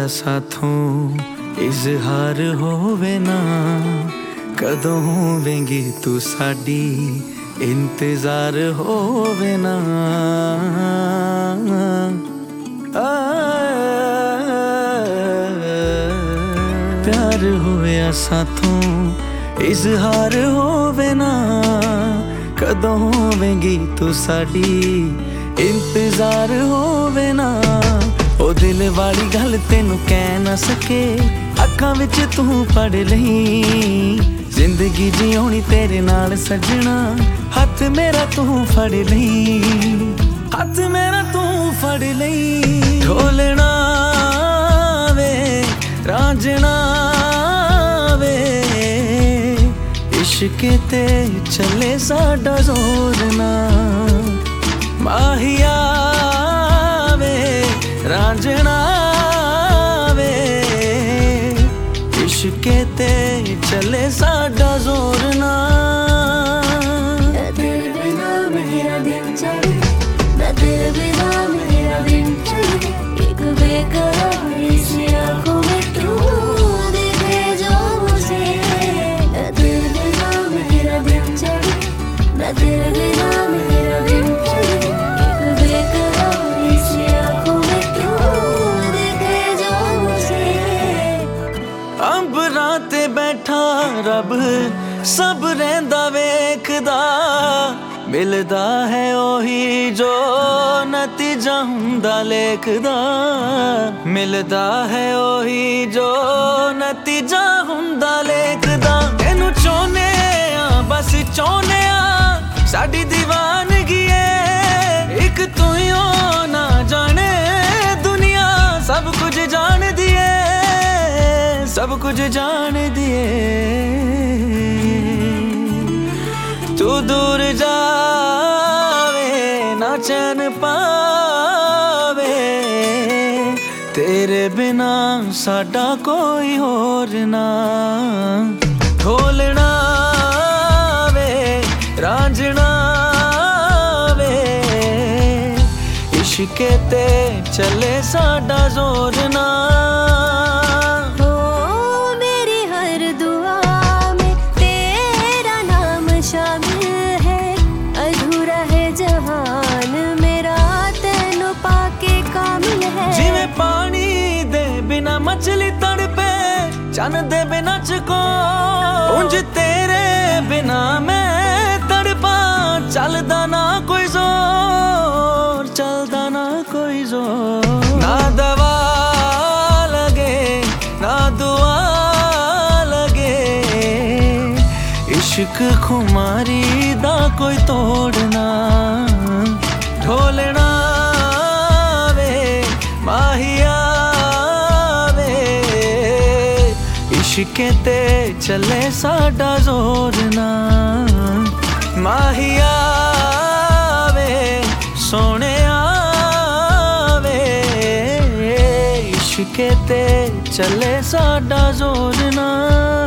होया साथों इजहार होवे ना, कदों होवेंगी तू साडी इंतजार होवे ना। प्यार होया साथों इजहार होवे ना, कदों होवेंगी तू साडी इंतजार होवे ना। ओ दिल वाली गल तेनू कह ना सके, अखां विच तू पढ़ लई। जिंदगी जिउणी तेरे नाल सजना, हथ मेरा तू फड़ लई, हथ मेरा तू फड़ लई। ढोलना वे रांझना वे, इश्क ते चले साडा जोर ना। माहिया वे रांझना वे, इश्क ते चले साडा जोर ना। तेरे बिना मेरा दिन चले, तेरे बिना मेरा दिन चले। एक बेकरारी सी आँखों में तू दिखे जो मुझे। तेरे बिना मेरा दिन चले, तेरे बिना मेरा दिन चले। एक बेकरारी सी आँखों में तू दिखे जो मुझे। अंबरां ते बैठा रब सब रहिंदा वेखदा, मिलदा है ओही जो नतीजा हुंदा लेखदा। मिलदा है ओही जो नतीजा हुंदा लेखदा। तेनू चाहुंदे आ बस चाहुंदे आ साडी दीवानगी ऐ। एक तू ही हो ना जाने दुनिया सब कुछ जान दिए, सब कुछ जान दिए। तू दूर जावे ना चैन पावे, तेरे बिना साडा कोई होर ना। ढोलना वे रांझना वे, इश्क ते चले साडा जोर ना। मछली तड़पे चन दे बिना चको, उंज तेरे बिना मैं तड़पा। चलदा ना कोई जोर, चलदा ना कोई जोर। ना दवा लगे ना दुआ लगे, इश्क खुमारी दा कोई तोड़ना। ढोलना वे माहिया, इश्क ते चले साडा जोर ना। माहिया वे सोहणिया वे, इश्क ते चले साडा जोर ना।